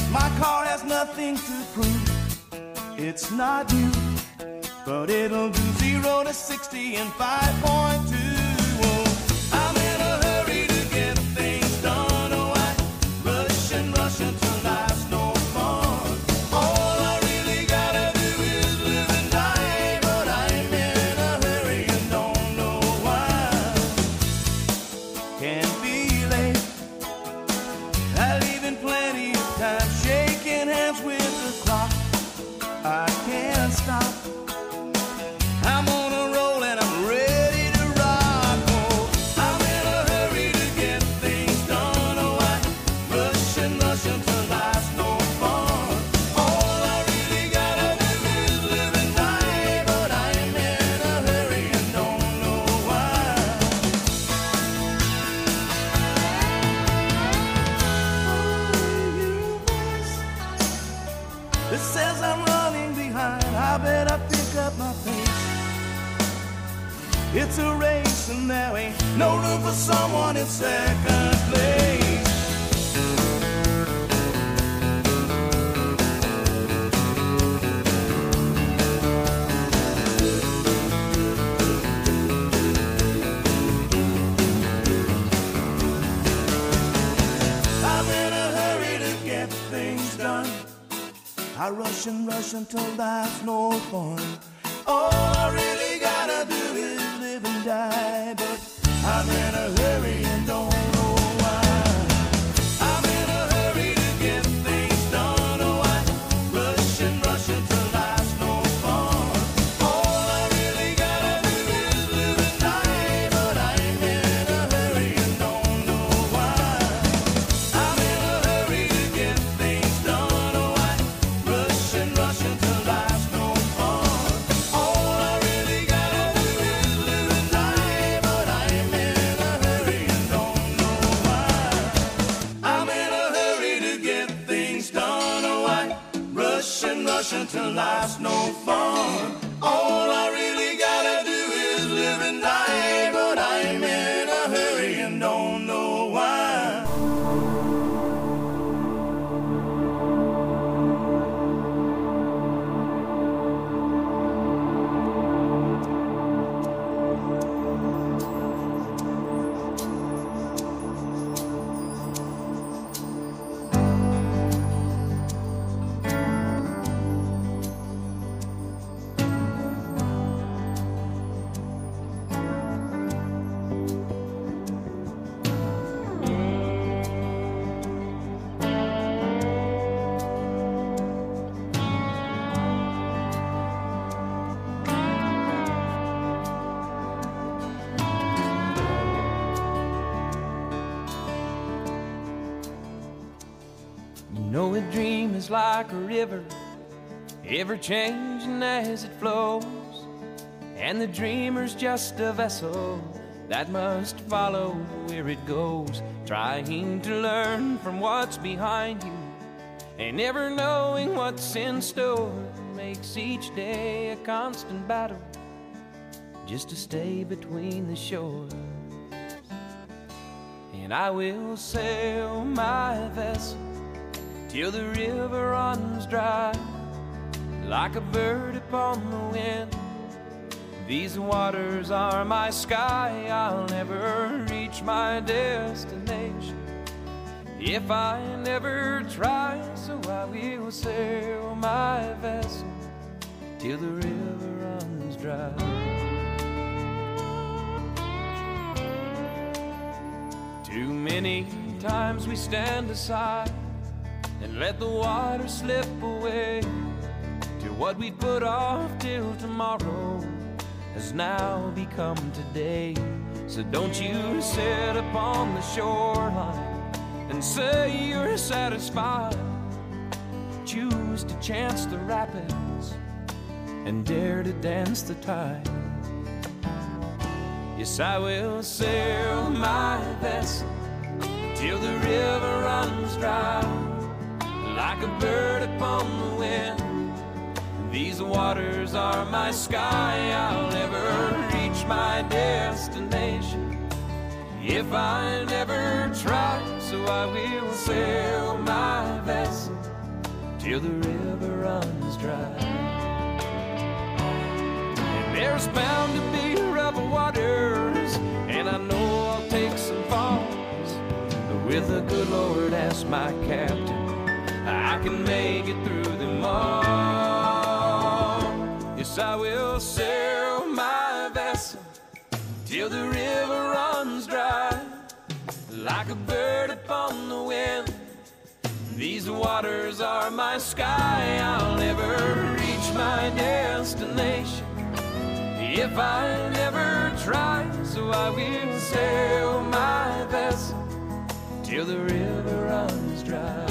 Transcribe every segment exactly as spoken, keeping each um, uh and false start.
My car has nothing to prove. It's not you, but it'll do zero to sixty in five point two. Oh, I'm in a hurry to get things done. Oh, I rush and rush until life's no fun. All I really gotta do is live and die, but I'm in a hurry and don't know why. Can't be late. I leave in plenty of time, shaking hands with the clock. I can't stop. I'm on a roll and I'm ready to rock. Oh, I'm in a hurry to get things done. Oh, I rush and rush until life's no fun. All I really gotta do is live and die, but I'm in a hurry and don't know why. It says I'm running behind. I better pick up my pace. It's a race and there ain't no room for someone in second place. I'm in a hurry to get things done. I rush and rush until life's no fun. All I really gotta do is live and die, but I'm in a hurry and don't know why. I'm in a hurry to get things done. Oh, I rush and rush until life's no fun. All I really gotta do is live and die, but I'm in a hurry and don't know why. I'm in a hurry to get things done. Oh, I rush and rush until life's no fun. All I really gotta do is live and die, but I'm in a hurry and don't know why. I'm in a hurry to get things done. Oh, I rush and rush until life's no fun. All I really gotta do is live and die, but I'm in a hurry and don't know why. You know a dream is like a river, ever changing as it flows, and the dreamer's just a vessel that must follow where it goes, trying to learn from what's behind you and never knowing what's in store, makes each day a constant battle just to stay between the shores. And I will sail my vessel till the river runs dry, like a bird upon the wind. These waters are my sky. I'll never reach my destination if I never try. So I will sail my vessel till the river runs dry. Too many times we stand aside and let the water slip away to what we put off till tomorrow has now become today. So don't you sit upon the shoreline and say you're satisfied. Choose to chance the rapids and dare to dance the tide. Yes, I will sail my vessel till the river runs dry, like a bird upon the wind. These waters are my sky. I'll never reach my destination if I never try. So I will sail my vessel till the river runs dry. And there's bound to be rough waters, and I know I'll take some falls, but with the good Lord as my captain, I can make it through them all. Yes, I will sail my vessel till the river runs dry. Like a bird upon the wind, these waters are my sky. I'll never reach my destination if I never try. So I will sail my vessel till the river runs dry.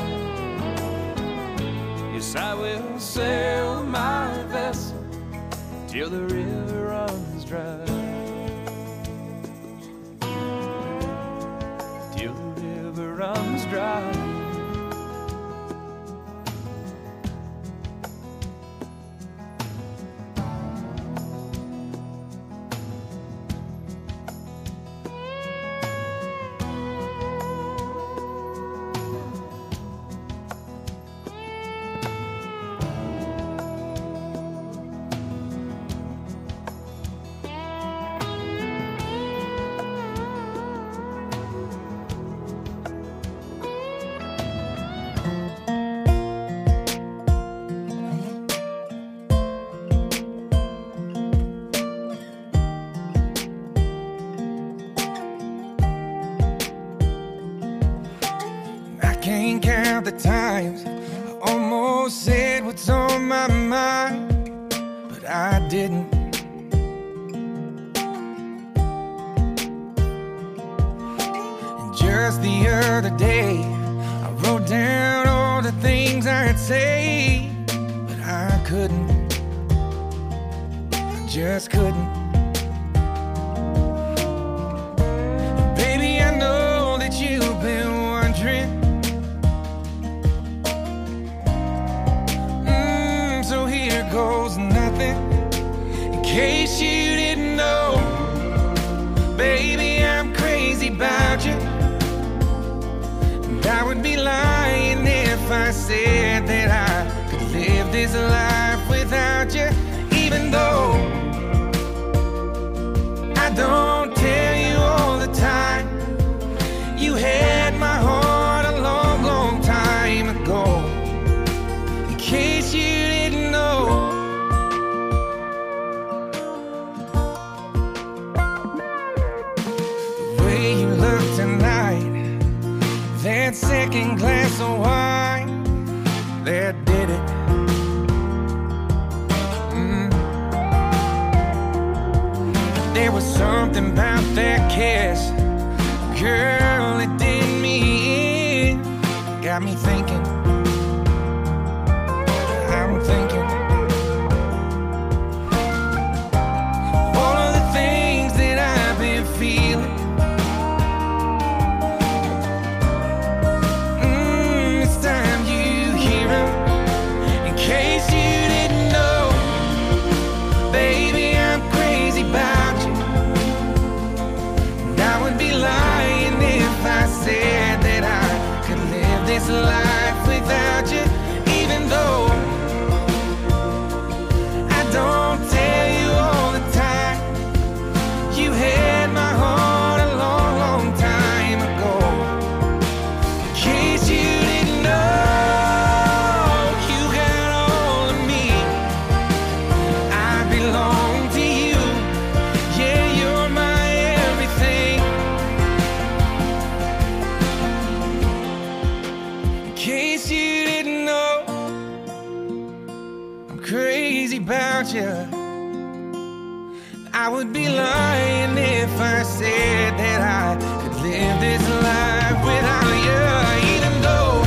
Yes, I will sail my vessel till the river runs dry. Till the river runs dry. Can't count the times I almost said what's on my mind, but I didn't. And just the other day, I wrote down all the things I'd say, but I couldn't. I just couldn't. And baby, I know that you've been wondering. So here goes nothing, in case you didn't know. Baby, I'm crazy about you, and I would be lying if I said that I could live this life without you. Even though I don't tell you all the time, you had my heart a long, long time ago. In case you didn't know. The way you look tonight, that second glass of wine, that did it. Mm. There was something about that kiss, girl, it did me in. Got me thinking, I'm thinking all of the things that I've been feeling. Mm, it's time you hear them. In case you didn't know, baby, I'm crazy about you, and I would be lying if I said that I could live this life without you. Even though don't tell you all the time, you had my heart a long, long time ago. In case you didn't know, you got all of me, I belong to you. Yeah, you're my everything. In case you didn't know, I'm crazy about you. I would be lying if I said that I could live this life without you. Even though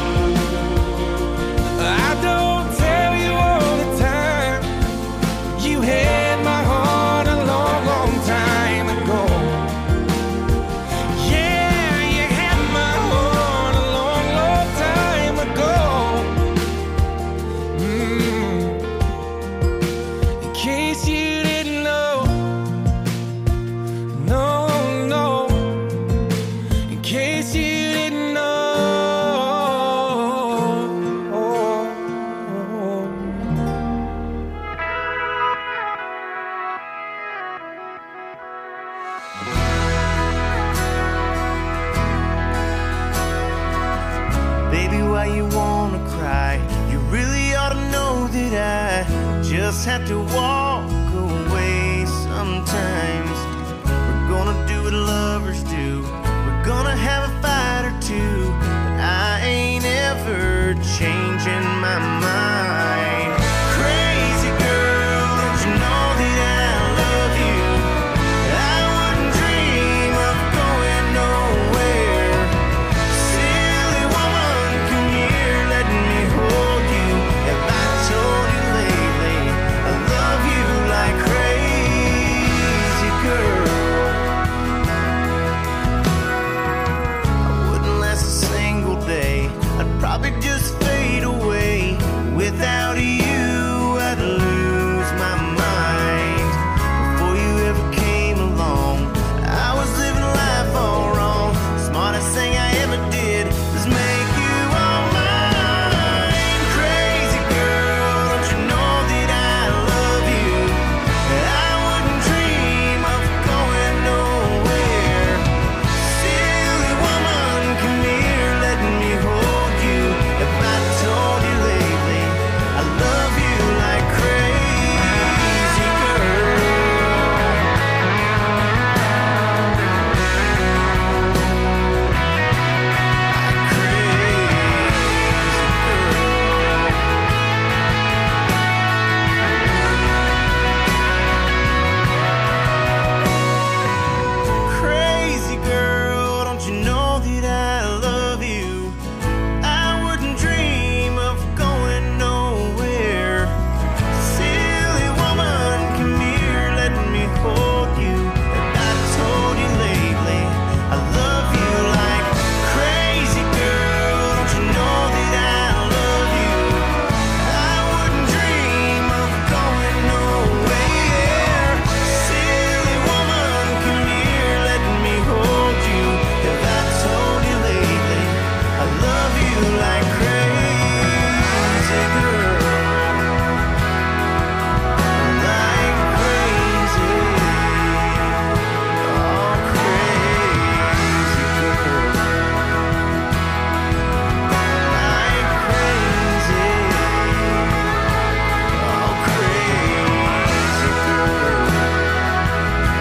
I don't tell you all the time, you had my heart a long, long time ago. Yeah, you had my heart a long, long time ago. Mm. In case you didn't know, no, no, just have to walk away sometimes. We're gonna do what lovers do. We're gonna have a fight or two, but I ain't ever changing my mind. Crazy girl, don't you know that I love you? I wouldn't dream of going nowhere. Silly woman, come here, let me hold you. Have I told you lately I love you like crazy girl? I wouldn't last a single day. I'd probably just fade away. Without you, I'd lose my mind. Before you ever came along, I was living life all wrong. Smartest thing I ever did was make you all mine. Crazy girl, don't you know that I love you? I wouldn't dream of going nowhere. Silly woman, come here, let me hold you. If I told you lately I love you like crazy girl. Like crazy girl. Crazy girl, don't you know that I love you? I wouldn't dream of going nowhere. Silly woman, come here, let me hold you. If I told you lately I love you like crazy girl, don't you know that I love you? I wouldn't dream of going nowhere. Silly woman, come here, let me hold you. If I told you lately I love you like crazy girl. Like crazy. Oh, crazy girl. Like crazy. Oh, crazy girl.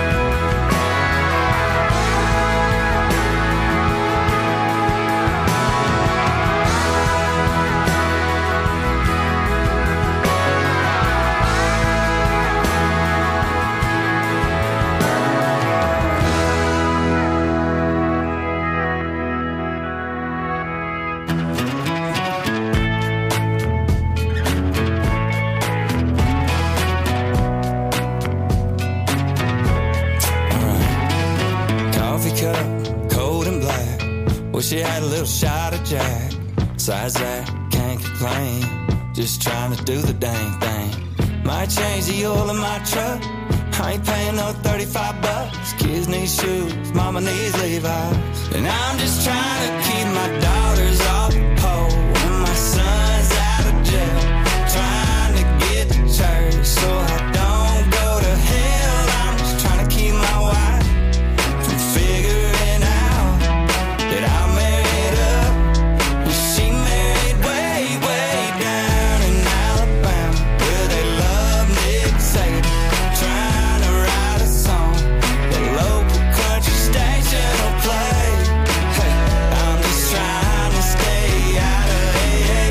Coffee cup, cold and black. Wish you had a little shot of Jack. Besides that, can't complain. Just trying to do the dang thing. Might change the oil in my truck. I ain't paying no thirty-five bucks. Kids need shoes, mama needs Levi's. And I'm just trying to keep my daughters off the pole and my son's out of jail. Trying to get to church so I don't go to hell. I'm just trying to keep my wife from figuring out that I'm married up. And she married way, way down in Alabama, where they love Nick Saban. Trying to write a song the local country station will play. Hey, I'm just trying to stay out of A A.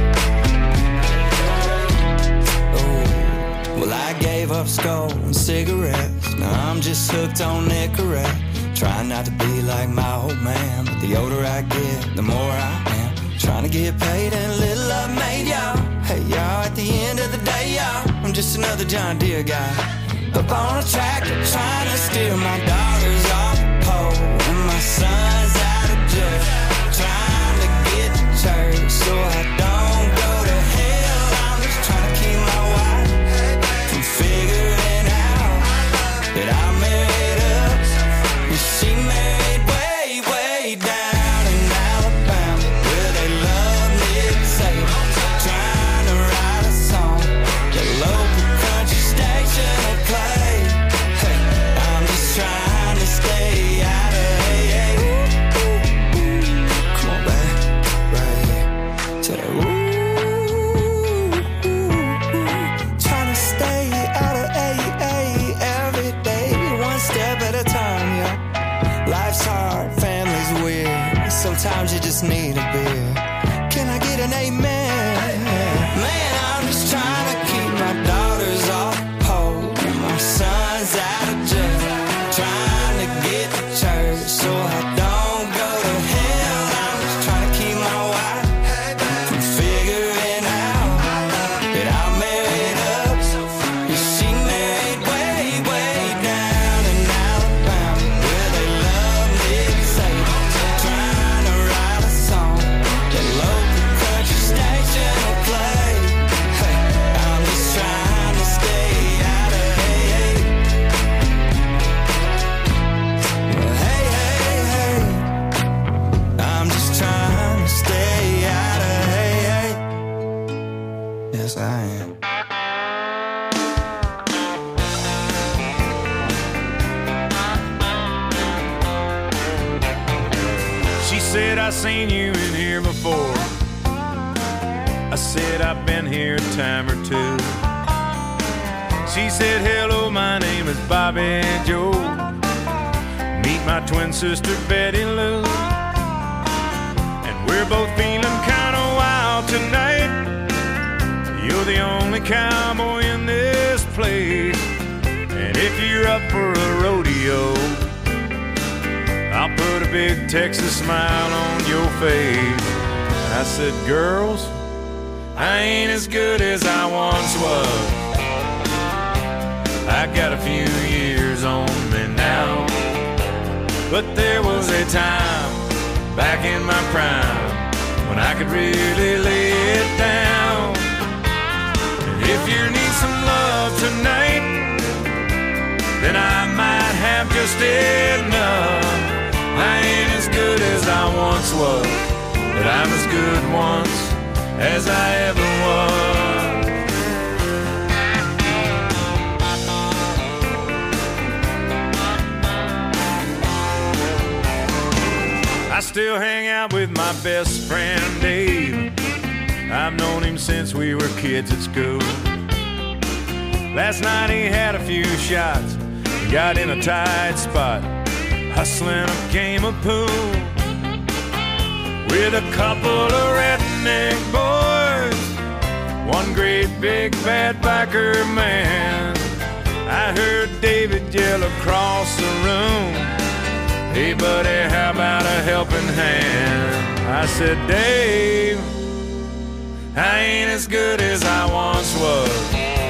Oh, well, I gave up skull and cigarettes. Now I'm just hooked on Nicorette. Trying not to be like my old man, but the older I get, the more I am. Trying to get paid and a little love made, y'all. Hey, y'all, at the end of the day, y'all, I'm just another John Deere guy. Up on a tractor, trying to steer my daughters off the pole and my son's out of jail. Trying to get to church so I don't go to hell. I'm just trying to keep my wife from figuring out that I'm married up. And she married way, way down in Alabama, where they love Nick Saban. Trying to write a song the local country station will play. Hey, I'm just trying to stay out of A A. Come on back, right here. Say that, ooh, ooh, ooh. Trying sometimes you just need a beer. Can I get an amen? Man, I'm just trying to keep my daughters off hold and my sons out of jail. Trying to get to church so I don't go to hell. I'm just trying to keep my wife from figuring out that I'm married up. Cause she married way, way down in Alabama, where they love Nick Saban. Trying to write a song that local country station will play. Hey, I'm just trying to stay out of hey, hey. Well, hey, hey, hey. I'm just trying to stay out of hey, hey. Yes, I am. She said, I seen you in here before. I said, I've been here a time or two. She said, hello, my name is Bobby Joe. Meet my twin sister, Betty Lou. And we're both feeling kind of wild tonight. You're the only cowboy in this place. And if you're up for a rodeo, I'll put a big Texas smile on your face. I said, girls, I ain't as good as I once was. I got a few years on me now. But there was a time back in my prime when I could really lay it down. And if you need some love tonight, then I might have just enough. I ain't as good as I once was, but I'm as good once as I ever was. I still hang out with my best friend Dave. I've known him since we were kids at school. Last night he had a few shots, got in a tight spot, hustling a game of pool with a couple of redneck boys, one great big bad biker man. I heard David yell across the room, hey buddy, how about a helping hand? I said, Dave, I ain't as good as I once was.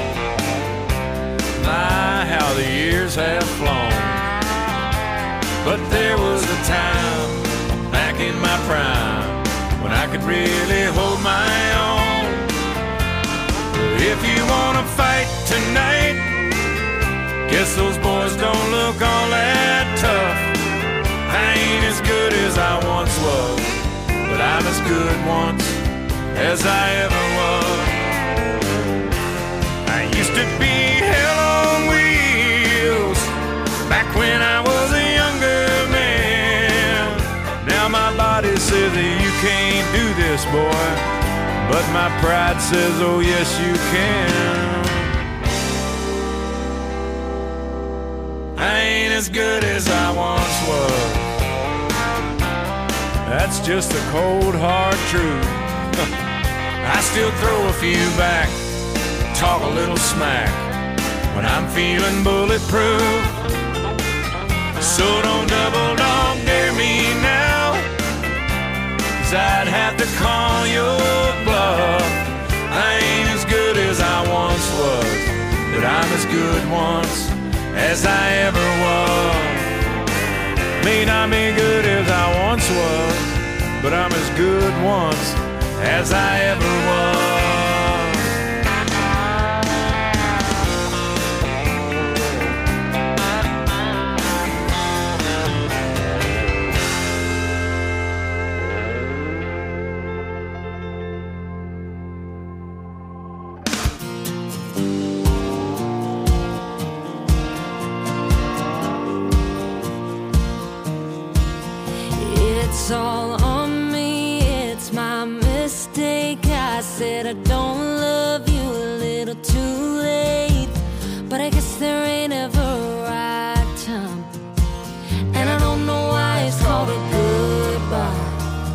My, how the years have flown. But there was a time back in my prime when I could really hold my own. If you wanna fight tonight, guess those boys don't look all that tough. I ain't as good as I once was, but I'm as good once as I ever was. I used to be hell on wheels back when I was a younger man. Now my body says that you can't do this, boy, but my pride says, oh yes you can. I ain't as good as I once was. That's just the cold hard truth. I still throw a few back, talk a little smack when I'm feeling bulletproof. So don't double dog dare me now, 'cause I'd have to call your bluff. I ain't as good as I once was, but I'm as good once as I ever was. May not be good as I once was, but I'm as good once as I ever was. It's all on me, it's my mistake. I said I don't love you a little too late, but I guess there ain't ever a right time, and I don't know why it's called a goodbye.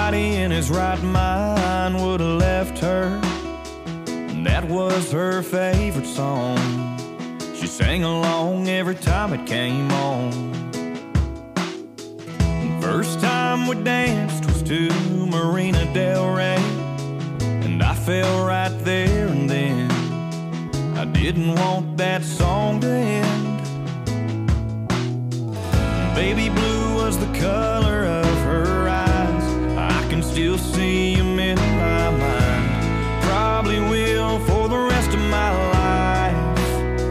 Nobody in his right mind would have left her. That was her favorite song. She sang along every time it came on. First time we danced was to Marina Del Rey, and I fell right there and then. I didn't want that song to end. Baby blue was the color of her eyes. I can still see them in my mind. Probably will for the rest of my life.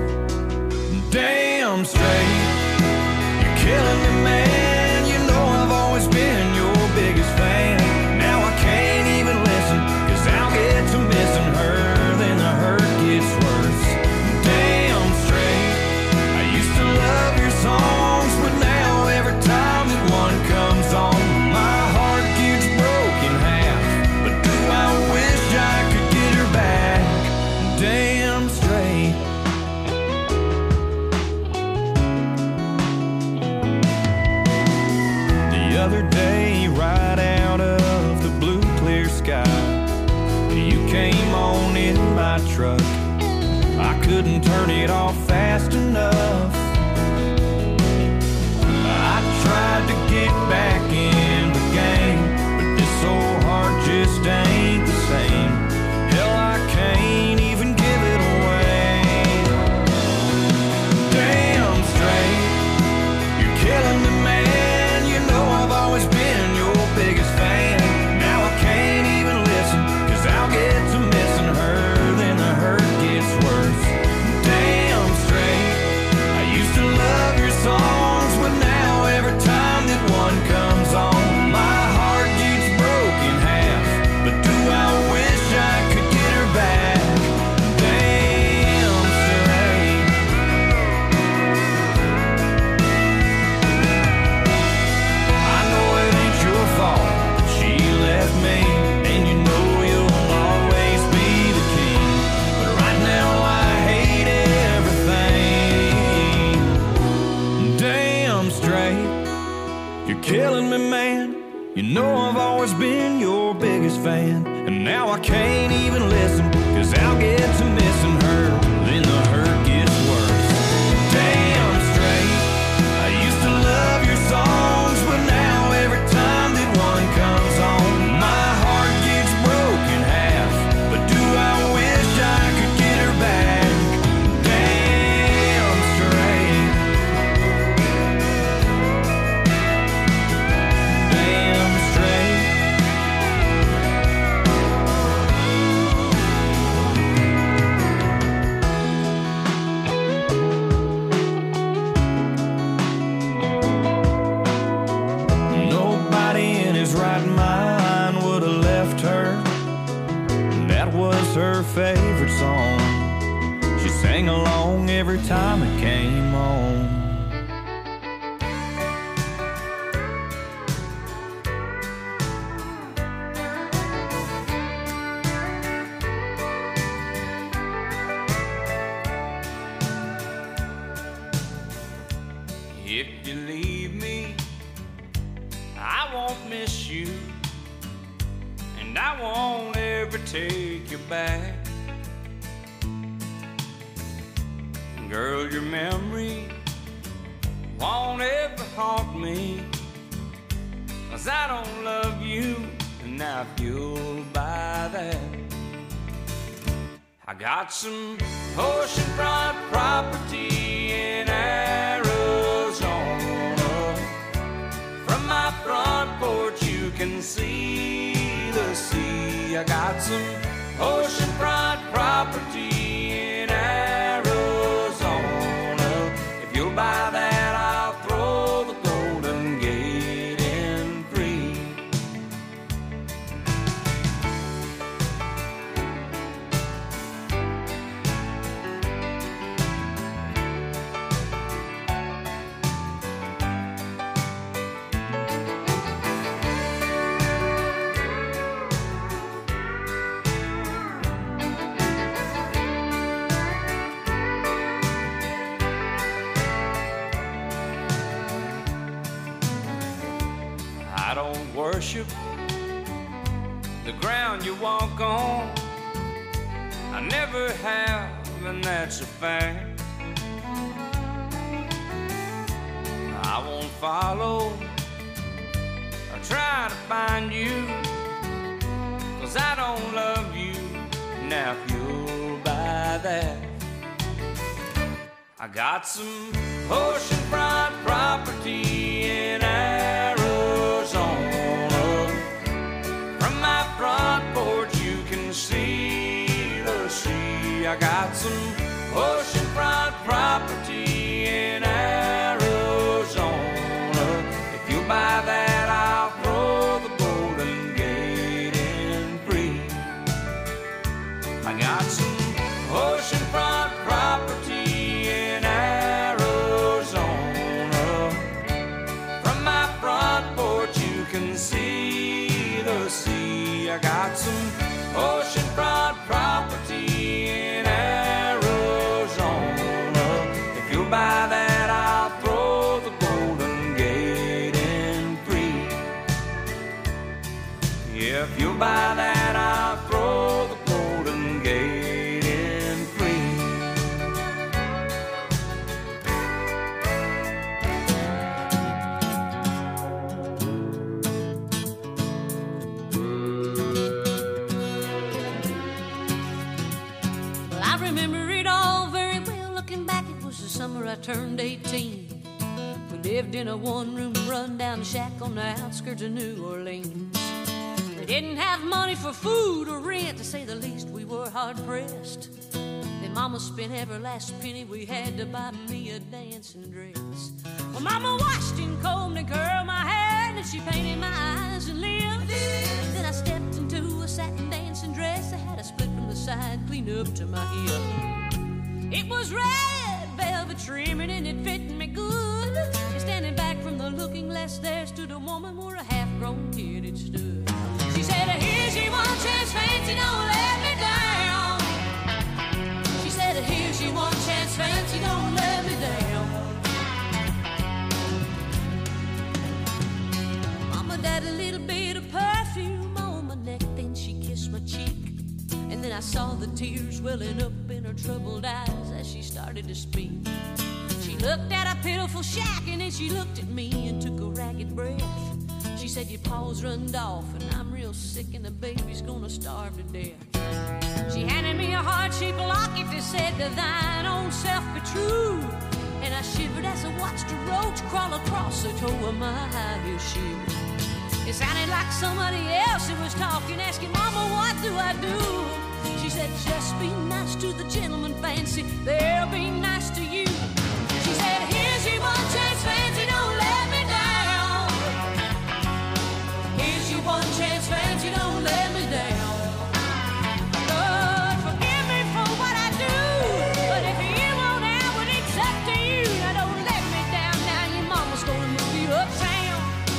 Damn straight, you're killing me, man. You know I've always been your biggest fan. Now I can't even listen, cause I'll get to missing her, then the hurt gets worse. Damn straight, I used to love your songs, but now every time that one comes on, my heart gets broken half. But do I wish I could get her back? Damn straight. The other day, right out of the blue clear sky, you came on in my truck. I couldn't turn it off fast enough. I tried to get back in the game, but this old heart just ain't the same. Hell, I can't even give it away. Damn straight, you're killing me, man. You know I've always been your biggest fan. Now I can't even listen, cause I'll get to missing her, then the hurt gets worse. Damn straight, I used to love your songs, but now every time that one comes on, my heart gets broken half. But do I wish I could get her back? Damn straight. I know it ain't your fault that she left me, and you know you'll always be the king. But right now I hate everything. Damn straight, you're killing me, man. You know I've always been your biggest fan, and now I can't even listen, cause I'll get to missing her, then the hurt gets worse. Damn straight, I used to love your songs, but now every time that one comes on, my heart gets broken half. But do I wish I could get her back? Damn straight. Damn straight. Nobody in his right mind would have left her. That was her favorite song. She sang along every time it came on. If you leave me, I won't miss you, and I won't ever take you back. Girl, your memory won't ever haunt me, 'cause I don't love you, and now you'll buy that. I got some oceanfront property in Arizona. From my front porch you can see the sea. I got some oceanfront property in Arizona. If you'll buy that, I'll throw the Golden Gate in free. I don't worship the ground you walk on. I never have, and that's a fact. I won't follow or try to find you, 'cause I don't love you. Now if you'll buy that, I got some oceanfront property in Arizona. From my front porch you can see the sea. I got some oceanfront property in Arizona. If you buy that, I'll throw the Golden Gate in free. I got some oceanfront property in Arizona. From my front porch you can see the sea. I got some oceanfront property in Arizona. If you buy that, I'll throw the Golden Gate in free. Yeah, if you buy that, I'll throw the Golden Gate in free. Well, I remember it all very well. Looking back, it was the summer I turned eighteen. We lived in a one-room run-down shack on the outskirts of New Orleans. We didn't have money for food or rent, to say the least. We were hard-pressed. Then Mama spent every last penny we had to buy me a dancing dress. Well, Mama washed and combed and curled my hair, and then she painted my eyes and lips. Then I stepped into a satin dancing dress that had a split from the side clean up to my hip. It was red velvet trimming and it fit me good. And standing back from the looking glass, there stood a woman where a half-grown kid had stood. She said, here's your one chance, fancy, don't let me down. She said, here's your one chance, fancy, don't let me down. Mama died a little bit of perfume on my neck, then she kissed my cheek. And then I saw the tears welling up in her troubled eyes as she started to speak. She looked at a pitiful shack and then she looked at me and took a ragged breath. She said, your paws runned off and I'm real sick and the baby's gonna starve to death. She handed me a heart-shaped locket that said, to thine own self be true. And I shivered as I watched a roach crawl across the toe of my high heel shoe. It sounded like somebody else who was talking, asking, Mama, what do I do? She said, just be nice to the gentleman, fancy, they'll be nice to you. She said, here's your one chance, fancy, don't let me down. Here's your one chance, fancy, don't let me down. Lord, forgive me for what I do, but if you won't out, well, it's up to you. Now don't let me down, now your mama's gonna move you uptown.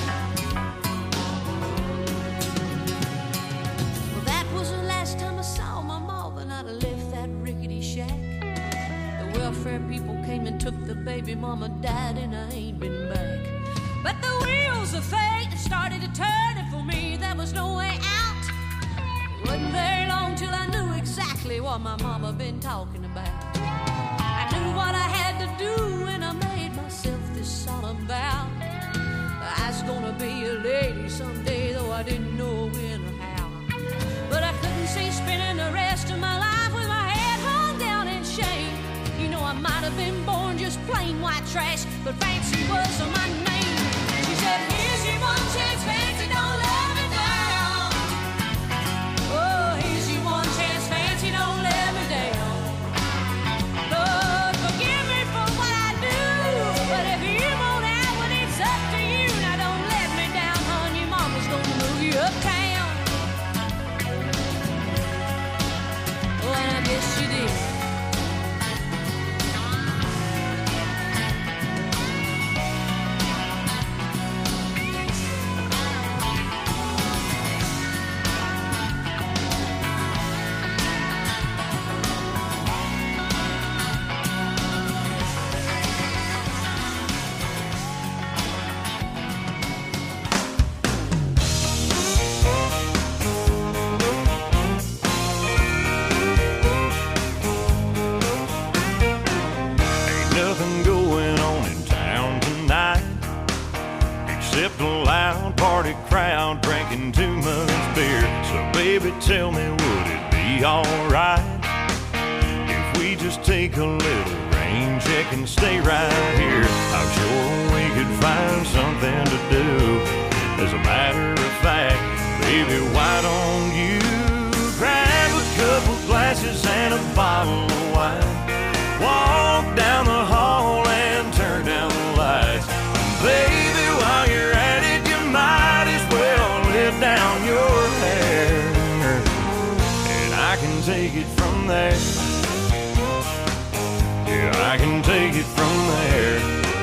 Well, that was the last time I saw my mama, and I'd have left that rickety shack. The welfare people came and took the baby, mama died, and I ain't been back. But the wheels of fate started to turn, and for me there was no way out. It wasn't very long till I knew exactly what my mama been talking about. I knew what I had to do, and I made myself this solemn vow. I was gonna be a lady someday, though I didn't know when or how. But I couldn't see spending the rest of my life with my head hung down in shame. You know, I might have been born just plain white trash, but fancy was my name. She said, here's your one chance, fancy, don't let me down. Oh, here's your one chance, fancy, don't let me down. Lord, forgive me for what I do, but if you won't out, well, it's up to you. Now don't let me down, hon, your mama's gonna move you uptown. Oh, and I guess she did. crowd drinking too much beer. So baby, tell me, would it be alright if we just take a little rain check and stay right here? I'm sure we could find something to do. As a matter of fact, baby, why don't you grab a couple glasses and a bottle of wine, walk down the hall and turn down the lights. Baby, while you're at it, you might as well let down your hair, and I can take it from there. Yeah, I can take it from there.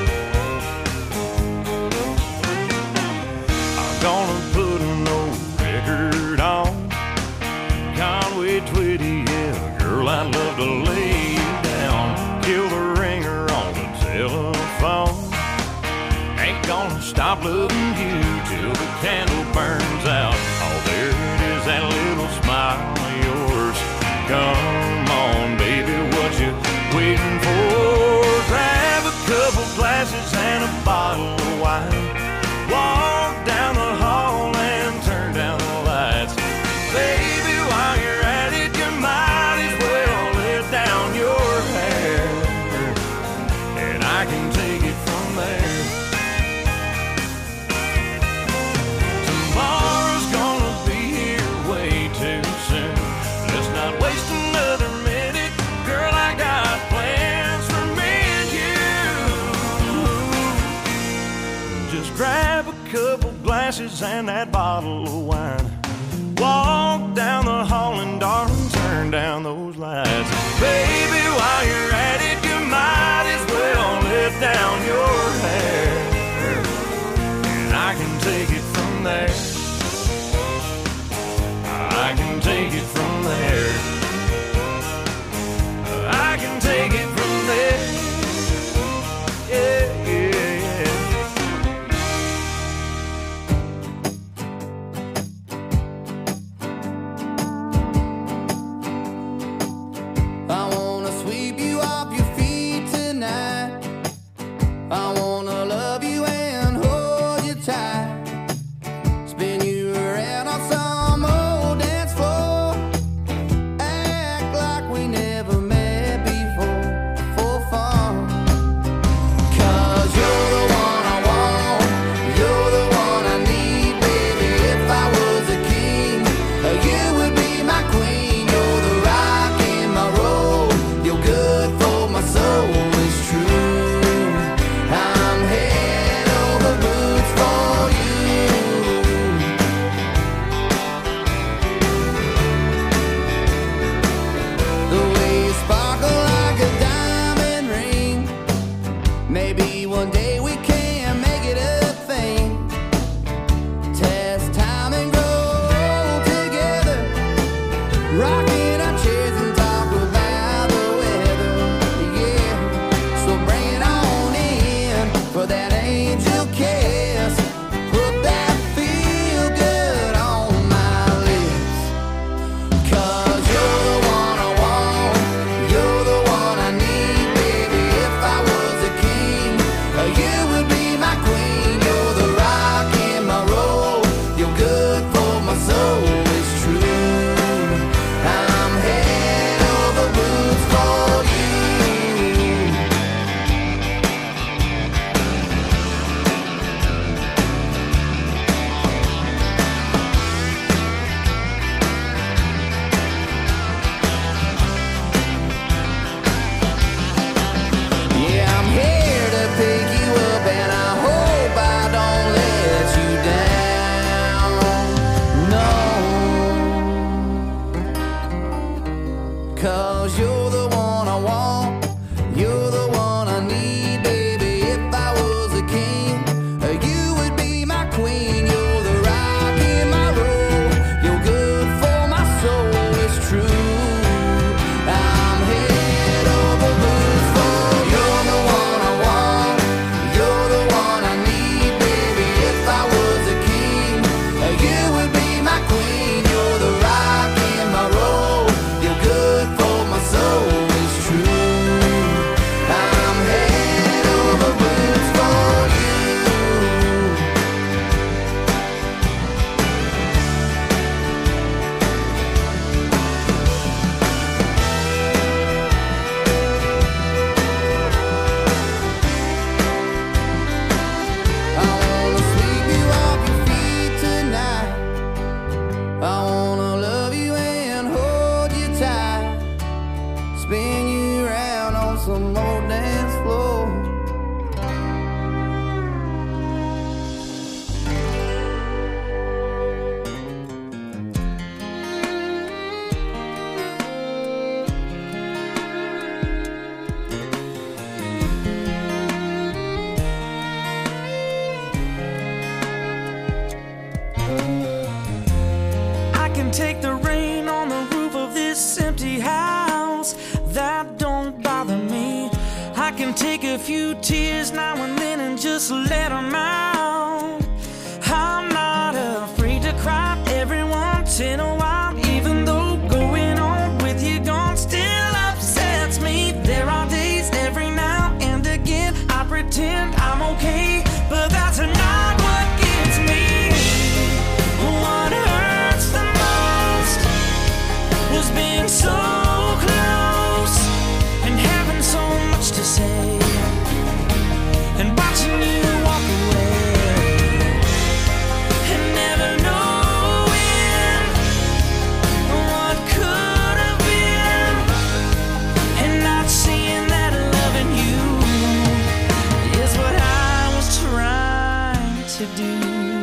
I'm gonna put an old record on Conway Twitty, yeah, girl, I'd love to lay you down. Kill the ringer on the telephone. Ain't gonna stop loving you till the candle burns out. Oh, there it is, that little smile of yours. Come on, baby, what you waiting for? Grab a couple glasses and a bottle of wine, walk down the hall and turn down the lights. Baby, while you're at it, you might as well let down your hair, and I can take it from there. Tomorrow's gonna be here way too soon. Let's not waste another minute, girl, I got plans for me and you. Just grab a couple glasses and that bottle of wine, walk down the hall and darling, turn down those lights. Baby, while you're at it, you might as well let down your hair, and I can take it from there. I can take it from there. I can take it from there. Yeah, yeah, yeah. I wanna sweep you I can take the rain on the roof of this empty house. That don't bother me. I can take a few tears now and then and just let them out. I'm not afraid to cry every once in a while, even though going on with you gone still upsets me. There are days every now and again I pretend I'm okay, but that's not what gets me. What hurts the most was being so close and having so much to say and watching you walk away and never knowing what could have been and not seeing that loving you is what I was trying to do.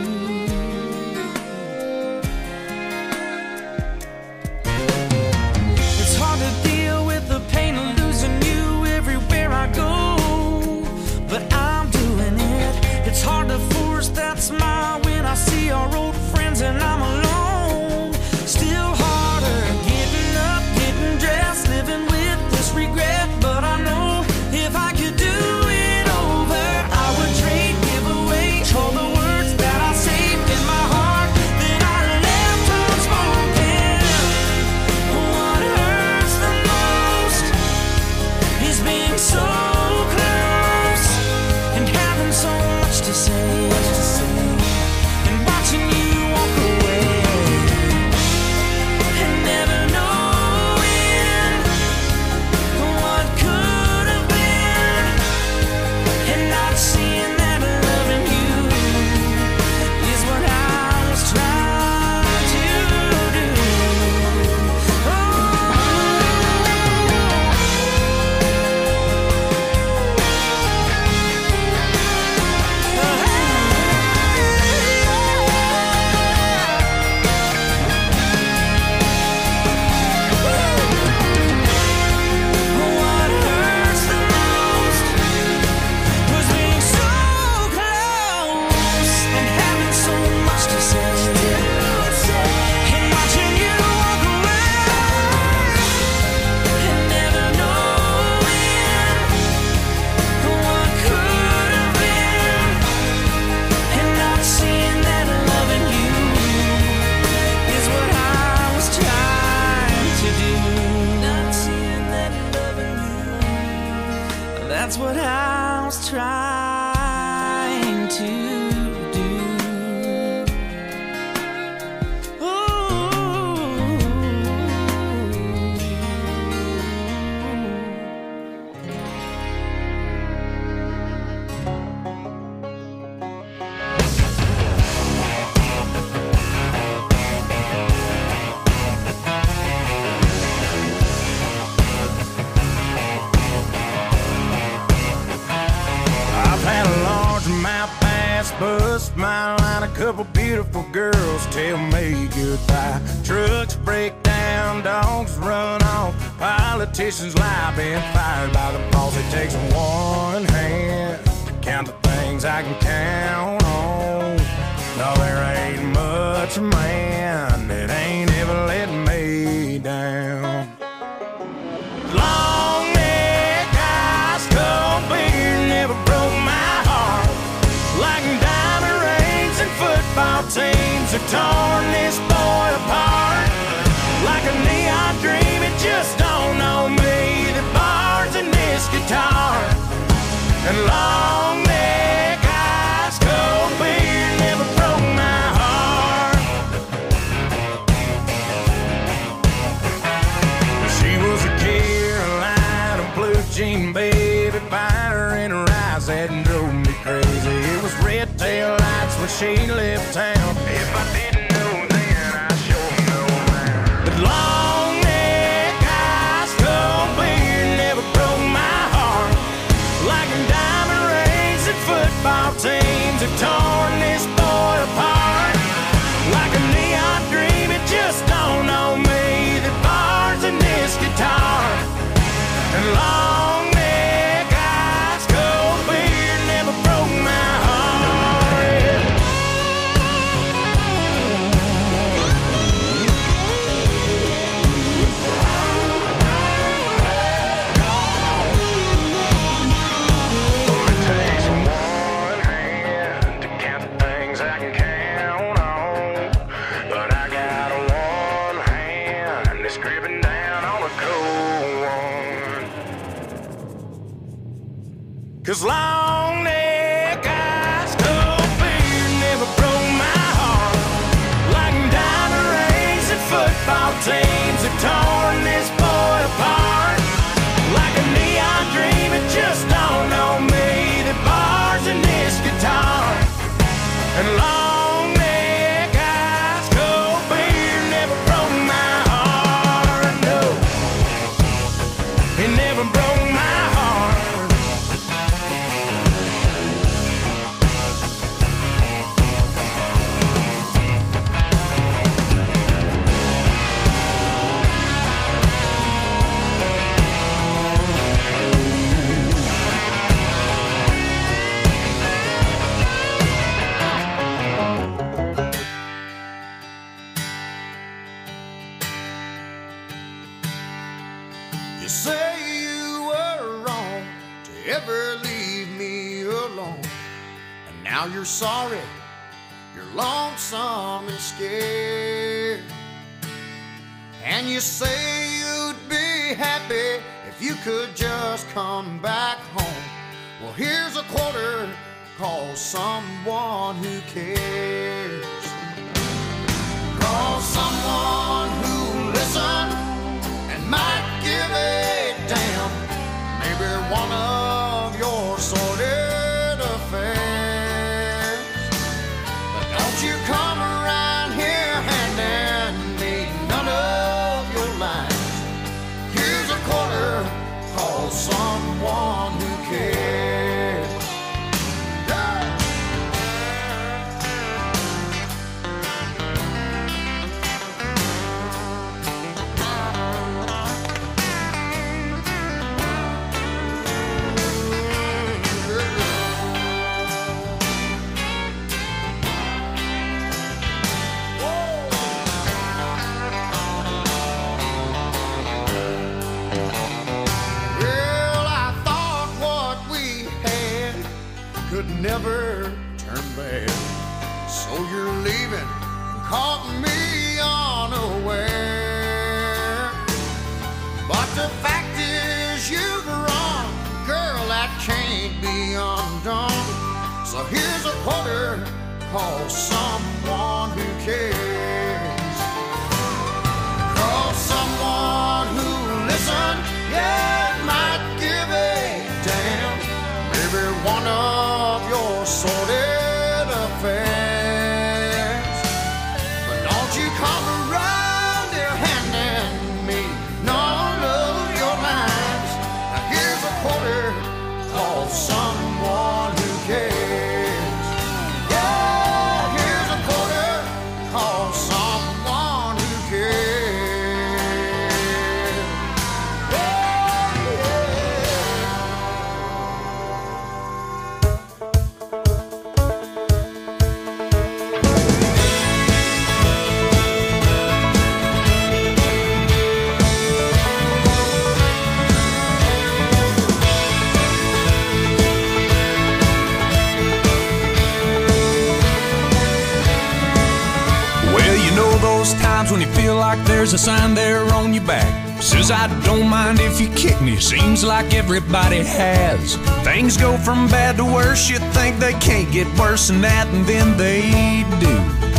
It's hard to deal with the pain of losing you everywhere I go, but I'm doing it. It's hard to force that smile when I see our old friends and I'm alone. Still harder getting up, getting dressed, living with this regret. But I know if I could do it over, I would trade, give away all the words that I saved in my heart that I left unspoken. What hurts the most is being so close and having so much to say and watching you walk away and never knowing what could have been and not seeing that loving you is what I was trying to do. What hurts the most was being so close and having so much to say and watching you walk away and never knowing what could have been and not seeing that loving you is what I was trying to do. Not seeing that loving you, that's what I was trying to do. I've had a large amount pass, bust my line, a couple beautiful girls tell me goodbye. Trucks break down, dogs run off, politicians lie, been fired by the boss. It takes one hand to count the things I can count on. No, there ain't much man that ain't ever let me down. Long neck, ice cold beer never broke my heart. Like diamond rings and football teams have torn this boy apart. Like a neon dream, it just don't know me. The bars and this guitar and long neck, ice cold beer never broke my heart. She was a Carolina blue jean baby, fire in her eyes that drove me crazy. It was red tail lights when she left town. If I didn't know then, I sure know now. But long neck, ice cold beer never broke my heart. Like diamond rings 'cause long neck ice cold beer never broke my heart like diamond rings and football teams have torn this boy apart. Like a neon dream, it just dawned on me that bars and this guitar and long neck ice cold beer never broke my heart. No, it never broke my heart. You say you were wrong to ever leave me alone, and now you're sorry, you're lonesome and scared. And you say you'd be happy if you could just come back home. Well, here's a quarter, call someone who cares. Call someone who'll listen and might give a damn. Maybe one of your sordid affairs. But don't you come around here handing me none of your lines. Here's a quarter, call someone who cares. Yeah. Well, I thought what we had could never turn bad. So you're leaving, caught me unaware. But the fact is you've run, girl, that can't be undone. So here's a quarter, call someone who cares. Call someone who listen, yeah, might give a damn. Maybe one of your sordid affairs. But don't you come around here handing me none of your lines. Now here's a quarter, call someone who cares. Yeah, here's a quarter, call someone who cares. Yeah, Well, you know those times when you feel like there's a sign there on your back. Says I don't mind if you kick me, seems like everybody has. Things go from bad to worse, you think they can't get worse than that, and then they do.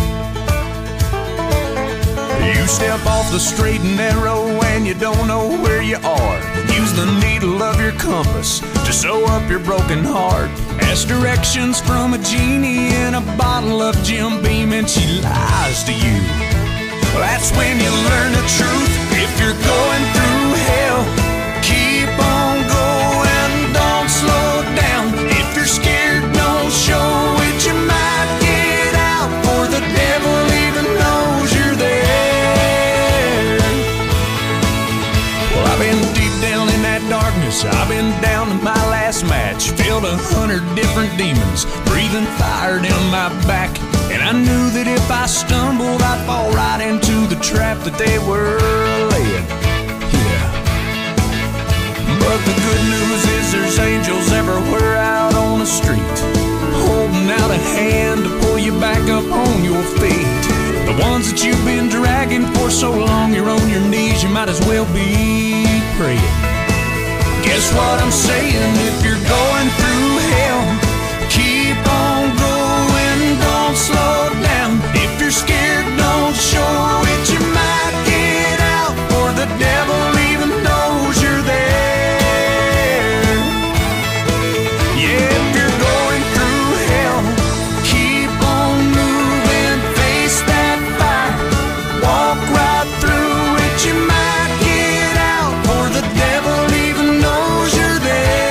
You step off the straight and narrow and you don't know where you are. Use the needle of your compass to sew up your broken heart. Ask directions from a genie in a bottle of Jim Beam and she lies to you. That's when you learn the truth. If you're going through hell, keep on going, don't slow down. If you're scared, don't show it, you might get out, for the devil even knows you're there. Well, I've been deep down in that darkness, I've been down to my last match, filled a hundred different demons, breathing fire down my back. And I knew that if I stumbled, I'd fall right into the trap that they were laying. Yeah. But the good news is there's angels everywhere out on the street, holding out a hand to pull you back up on your feet. The ones that you've been dragging for so long, you're on your knees, you might as well be praying. Guess what I'm saying? If you're going through hell, keep on going, don't slow down. If you're scared, don't show it. You might get out, or the devil even knows you're there. Yeah, if you're going through hell, keep on moving, face that fire, walk right through it. You might get out, or the devil even knows you're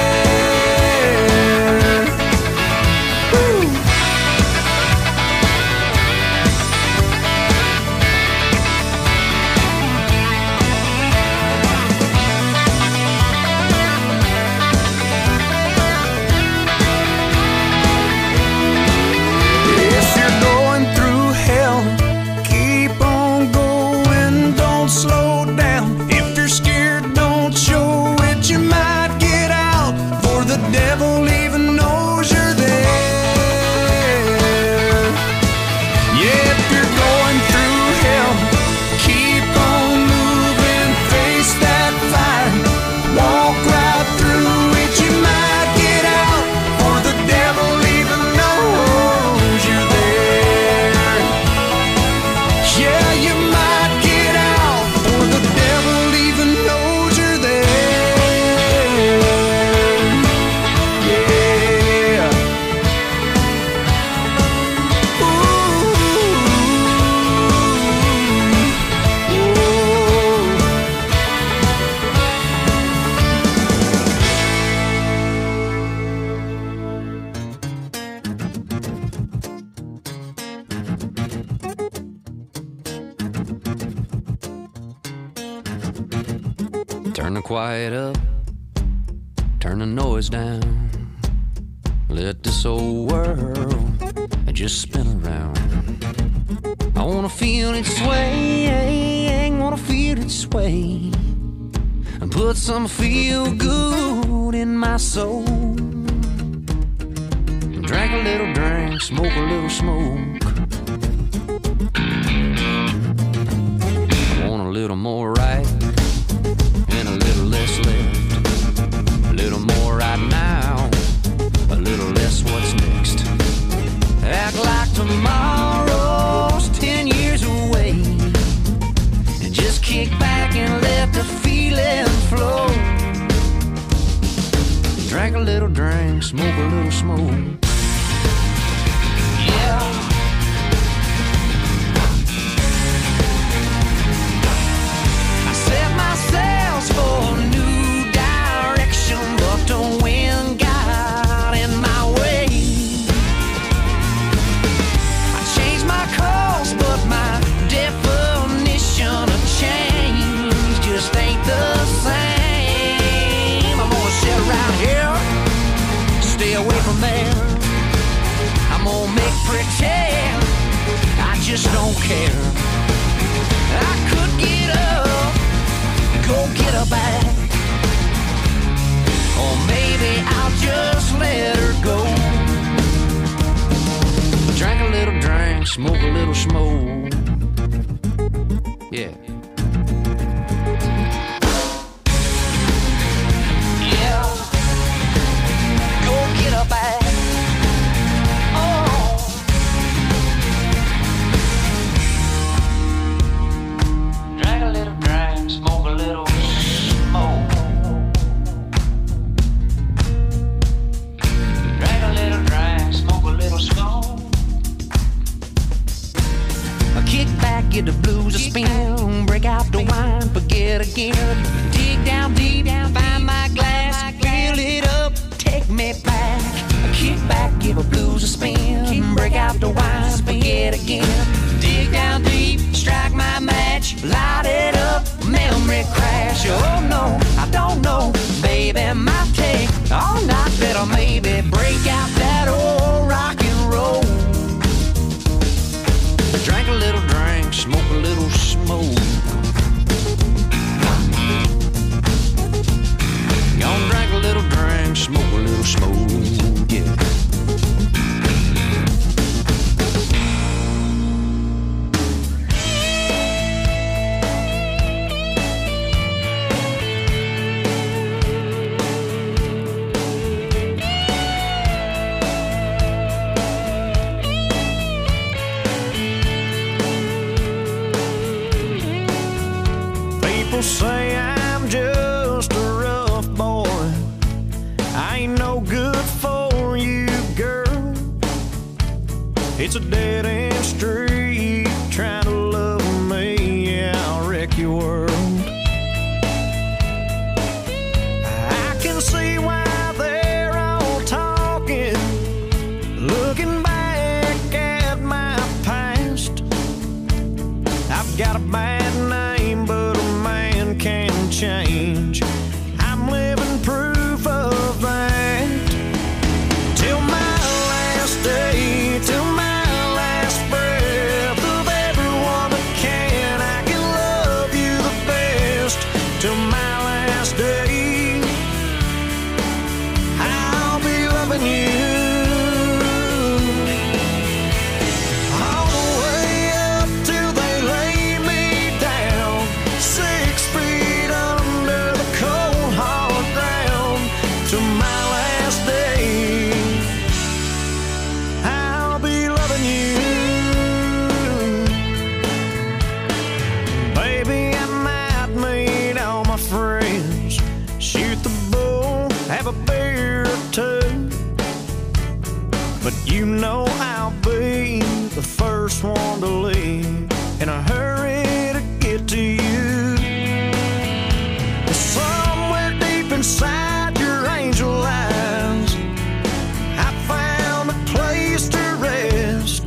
there. Woo. If you're going through hell, keep on going, don't slow down. If you're scared, don't show it. You might get out, for the devil even knows you're there. Yeah, if you're going through hell, keep on moving, face that fire, walk right through it. You might get out, for the devil even knows you're there. Yeah, you might get out, or the devil even knows you're there. Yeah. Turn the quiet up, turn the noise down. Let this old world just spin around. I wanna feel it sway, wanna feel it sway, and put some feel good in my soul. Drink a little drink, smoke a little smoke. Want a little more right and a little less left. A little more right now, a little less what's next. Act like tomorrow's ten years away, and just kick back and let the feeling flow. Drink a little drink, smoke a little smoke. Yeah. I set my sails for a new direction, but the wind got in my way. I changed my course, but my definition of change just ain't the same. I'm gonna sit around here, stay away from there. I'm gonna make pretend I just don't care. I could get up, go get her back, or maybe I'll just let her go. Drink a little drink, smoke a little smoke. Yeah. Yeah. Go get her back. Oh. Drink a little drink, smoke a little smoke. Drink a little drink, smoke a little smoke. I kick back, get the blues a spin, break out the wine, forget again. Dig down deep, find my glass, fill it up, take me back. I kick back, give a blues a spin, break out the wine, forget again. Dig down deep, strike my match, light it up, memory crash. Oh no, I don't know, baby, might take all night, better maybe break out that old rock and roll. Drink a little drink, smoke a little smoke. Gonna drink a little drink, smoke a little smoke, yeah. People say I'm just a rough boy. I ain't no good for you, girl. It's a dead-end street trying to love me. Yeah, I'll wreck your world. I can see why they're all talking, looking back at my past. I've got a bad name, but a man can change. I'm living proof of that. Till my last day, till my last breath of everyone that can, I can love you the best. Till my last day, I'll be loving you. All the way up till they lay me down, six feet under the cold hard ground. Till my last day, I'll be loving you. Baby, I might meet all my friends, shoot the bull, have a beer or two, but you know I'll be the first one to leave in a hurry to get to you. Somewhere deep inside your angel eyes, I found a place to rest.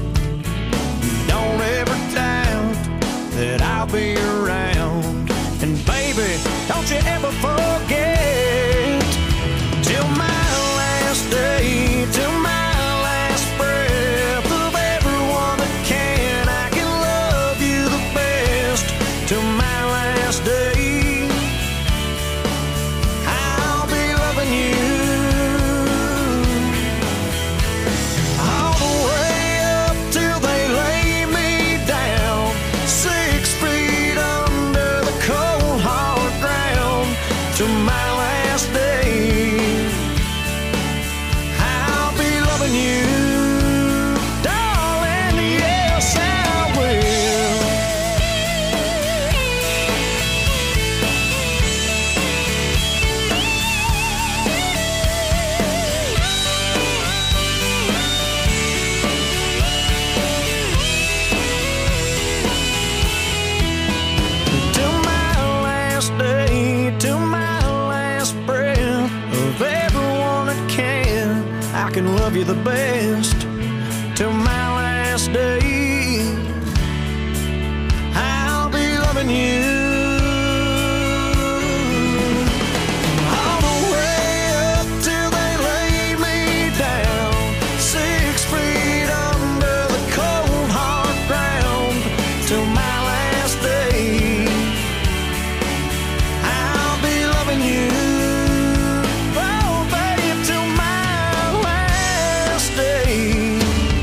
Don't ever doubt that I'll be around. And baby, don't you ever forget, till my last day, till my last breath of everyone that can, I can love you the best. Till my last day, I'll be loving you. All the way up till they lay me down, six feet under the cold hard ground. Till my last day, I'll be loving you, darling. Yes, I will. Till my last day, till my last breath of everyone that can, I can love you the best. Till my last day, I'll be loving you. All the way up till they lay me down, six feet under the cold hard ground. Till my last day, I'll be loving you. Oh, babe, till my last day.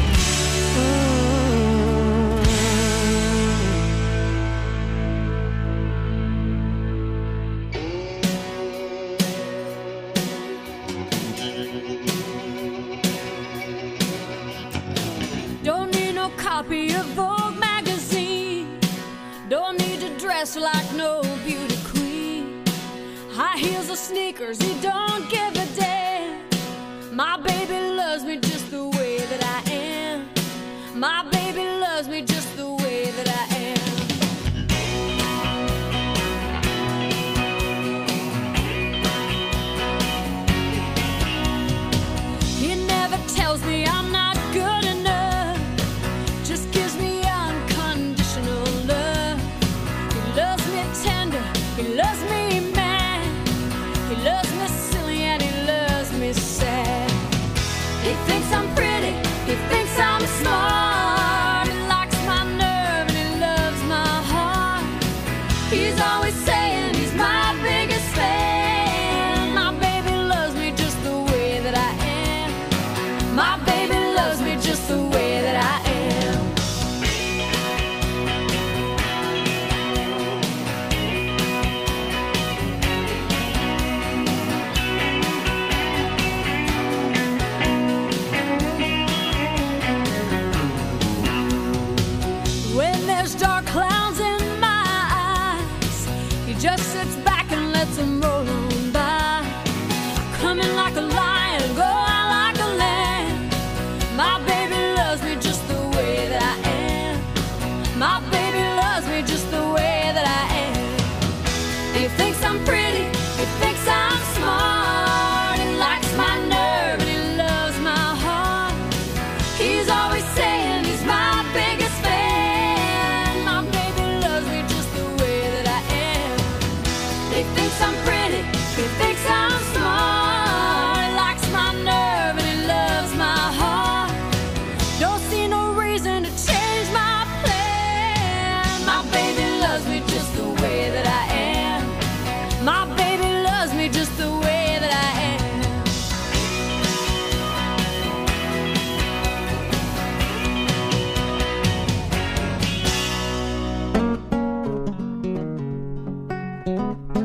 Don't need no copy of Vogue magazine. Don't need to dress like no beauty queen. High heels or sneakers, he don't give a damn. My baby loves me just the way that I am. My baby loves me just the way that I am. He never tells me I'm not good enough, just gives me unconditional love. He loves me tender, he loves me mad, he loves me silly and he loves me sad. He thinks I'm pretty, he thinks I'm smart, he likes my nerve and he loves my heart. He's always saying he's my biggest fan. My baby loves me just the way that I am. My baby loves me just the way that I am. When there's dark clouds in my eyes, just sits back and lets them roll on by. Come in like a lion, go out like a lamb. My baby loves me just the way that I am. My baby